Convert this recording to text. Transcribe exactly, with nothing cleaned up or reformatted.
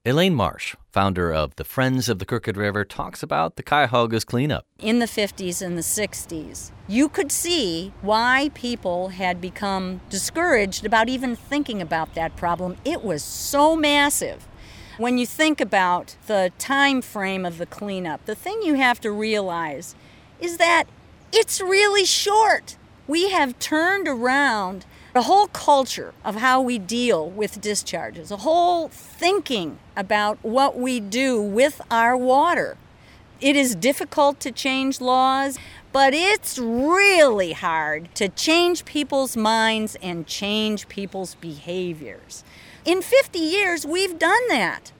Elaine Marsh, founder of the Friends of the Crooked River, talks about the Cuyahoga's cleanup. In the fifties and the sixties, you could see why people had become discouraged about even thinking about that problem. It was so massive. When you think about the time frame of the cleanup, the thing you have to realize is that it's really short. We have turned around the whole culture of how we deal with discharges, a whole thinking about what we do with our water. It is difficult to change laws, but it's really hard to change people's minds and change people's behaviors. In fifty years, we've done that.